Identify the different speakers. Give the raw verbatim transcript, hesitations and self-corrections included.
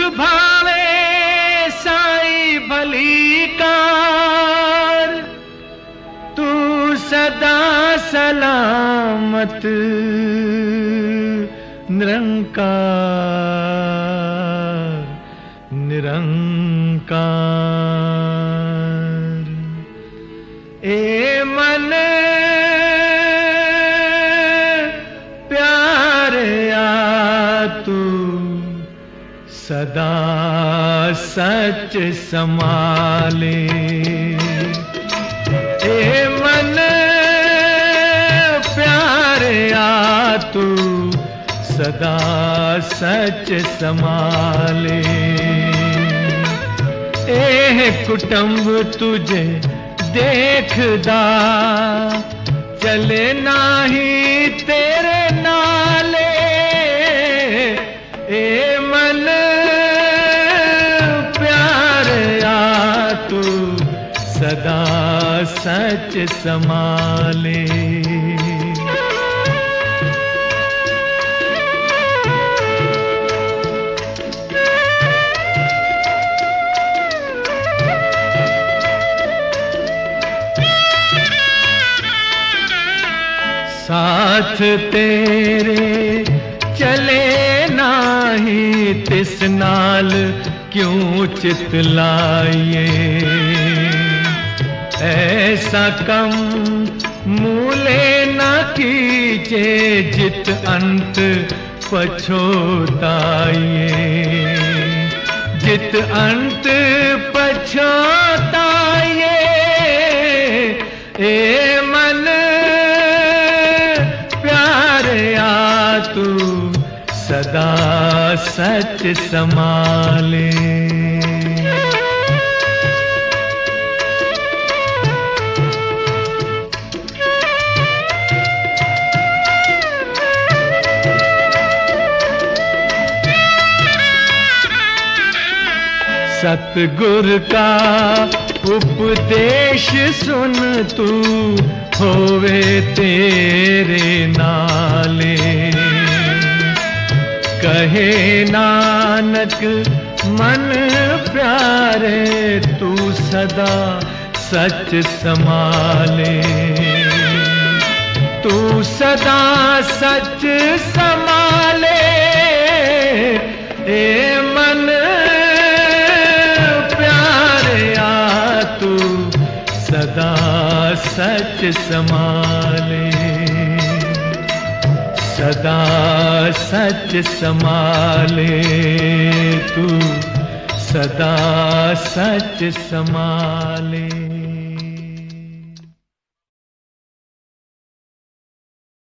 Speaker 1: भावे साई भली कार, तू सदा सलामत निरंकार निरंकार। ए मन प्यारे आ तू सदा सच संभाले। ए मन प्यारे आ तू सदा सच संभाले। ए कुटुंब तुझे देखदा चले नाही तेरे नाले। ए मन प्यारे आ तू सदा सच संभाले। साथ तेरे चले नाही तिस नाल क्यों चितलाइए। ऐसा कम मूले न कीजे जित अंत पछोताइए। जित अंत पछोताइए। ए मन तू सदा सच संभाले। सतगुर का उपदेश सुन तू होवे तेरे नाले। कहे नानक मन प्यारे तू सदा सच संभाले। तू सदा सच संभाले। ए मन प्यारे आ तू सदा सच संभाले। सदा सच संभाले तू सदा सच संभाले।